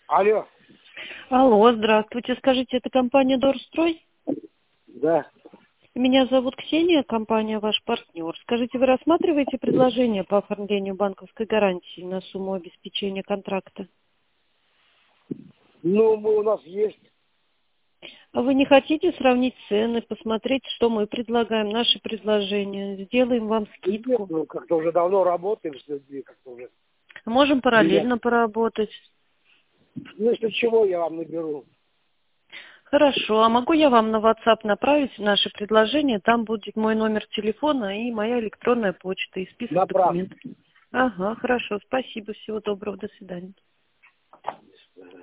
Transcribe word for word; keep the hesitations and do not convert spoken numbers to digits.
Алло. Алло, здравствуйте. Скажите, это компания Дорстрой? Да. Меня зовут Ксения, компания ваш партнер. Скажите, вы рассматриваете предложение по оформлению банковской гарантии на сумму обеспечения контракта? Ну, мы, у нас есть. А вы не хотите сравнить цены, посмотреть, что мы предлагаем, наши предложения? Сделаем вам Нет, скидку. ну, как-то уже давно работаем с людьми, как-то уже. Можем параллельно Приятно. поработать. Ну, если чего, я вам наберу. Хорошо. А могу я вам на WhatsApp направить наши предложения? Там будет мой номер телефона и моя электронная почта и список Направь. документов. Ага, хорошо. Спасибо. Всего доброго. До свидания.